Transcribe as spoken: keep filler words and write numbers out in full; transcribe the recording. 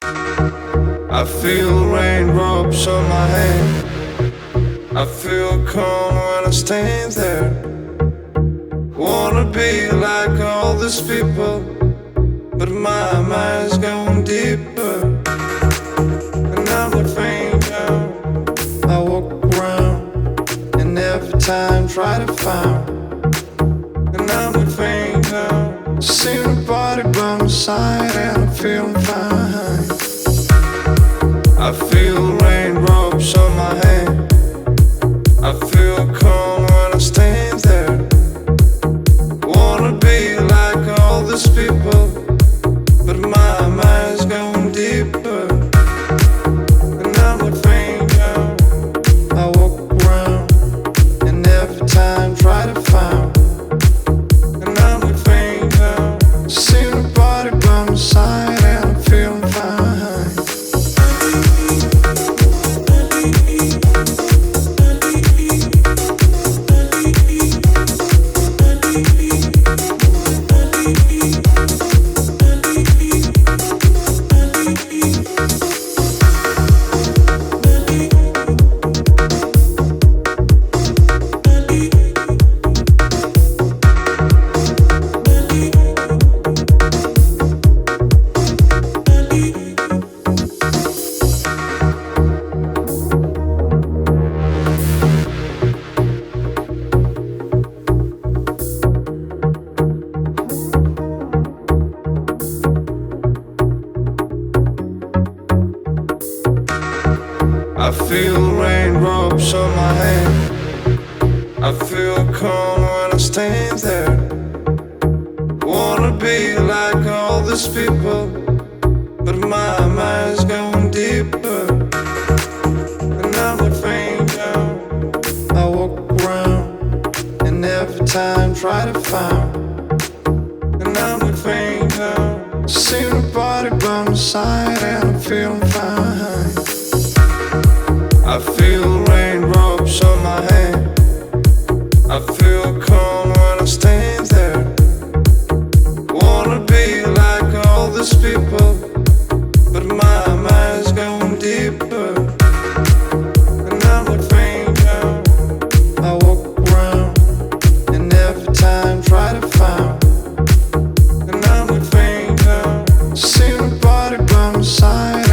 I feel raindrops on my hand. I feel calm when I stand there. Wanna be like all these people, but my mind's going deeper. And I'm a fainter. I walk around and every time try to find. And I'm a fainter. See nobody by my side and I'm feeling fine. I feel raindrops on my hand. I feel calm when I stand there. Wanna be like all these people, but my mind's going deeper. And I'm a fainter. I walk around and every time try to find. And I'm a fainter. See nobody by my side and I'm feeling fine. I feel raindrops on my hand. I feel calm when I stand there. Wanna be like all these people, but my mind's going deeper. And I'm a fainter. I walk around and every time try to find. And I'm a fainter. See nobody by my side and I'm feeling fine. I feel raindrops on my hand. I feel calm when I stand there. Wanna be like all these people, but my mind's going deeper. And I'm a fainter. I walk around and every time try to find. And I'm a fainter. See nobody by my side.